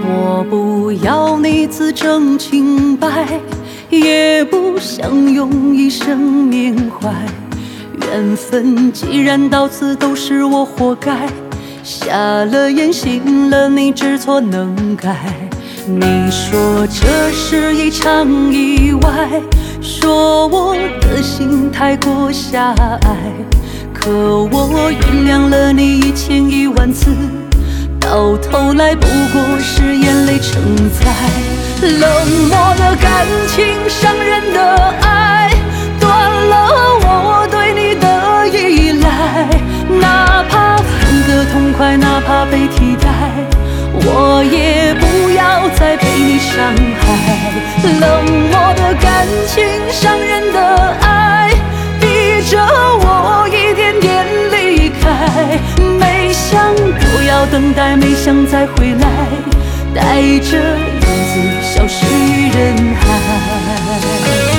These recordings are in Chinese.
我不要你自证清白，也不想用一生缅怀。缘分既然到此，都是我活该。瞎了眼，信了你，知错能改。你说这是一场意外，说我的心太过狭隘。可我原谅了你1000-10000次，到头来不过是眼泪成灾。冷漠的感情，伤人的爱，断了我对你的依赖。哪怕分个痛快，哪怕被替代，我也不要再被你伤害。冷漠的感情，伤人的爱，逼着我一点点离开。没想过要等待，没想再回来，带着影子消失于人海。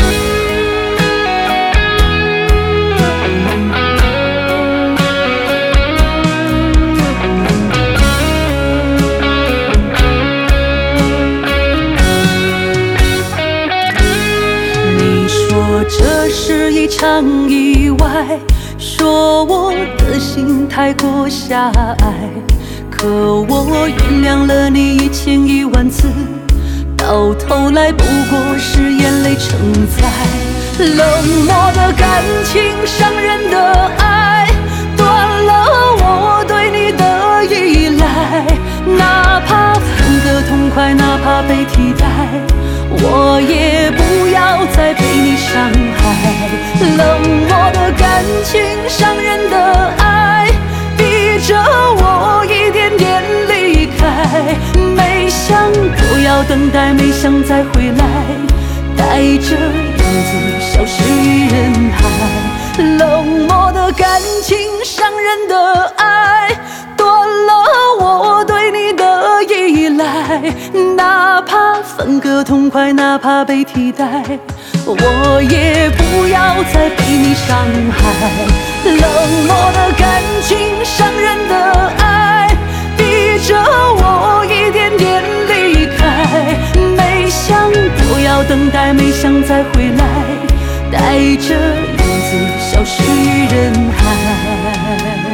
这是一场意外，说我的心太过狭隘。可我原谅了你1000-10000次，到头来不过是眼泪成灾。冷漠的感情，伤人的爱，断了我对你的依赖。哪怕分个痛快，哪怕被替代，我也不要再被你伤害。冷漠的感情，伤人的爱，逼着我一点点离开。没想过要等待，没想再回来，带着影子消失于人海。冷漠的感情，伤人的爱，断了我对你的依赖。哪怕分个痛快，哪怕被替代，我也不要再被你伤害。冷漠的感情，伤人的爱，逼着我一点点离开。没想过要等待，没想再回来，带着影子消失于人海。